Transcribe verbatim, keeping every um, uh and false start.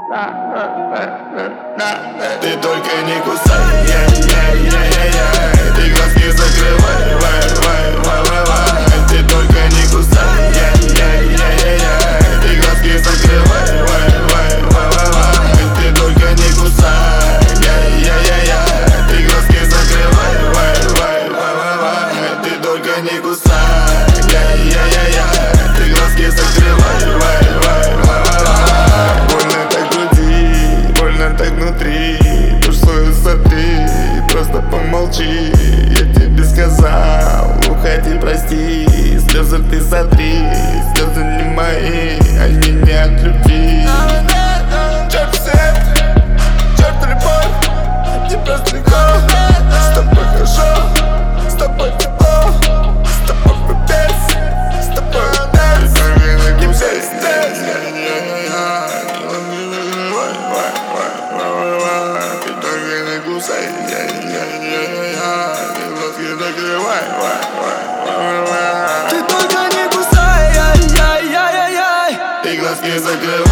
Ты только не кусай, яй-яй-яй-яй. Ты глазки закрывай, вай, вай, вай, вай, вай. Ты только не кусай, яй-яй-яй-яй. Ты глазки закрывай, вай, вай, вай, вай, вай. Ты только не кусай, яй-яй-яй-яй. Ты глазки закрывай, вай, вай, вай, вай, вай. Ты только не кусай, яй-яй-яй-яй. Ты глазки закрывай, вай, вай, вай, вай, вай. Больно так в груди, больно так внутри. Душою сотри, просто помолчи. Я тебе сказал, уходи, прости. Слезы ты сотри, слезы не мои, они не от любви. Черт свет, черт любовь, не просто легко. С тобой хорошо, с тобой тепло, с тобой пипец, с тобой дэнс. Не все здесь. Ты только не кусай, яй-яй-яй-яй. Ты глазки закрывай, вай, вай, вай, вай. Ты только не кусай, яй-яй-яй-яй. Ты глазки закрывай.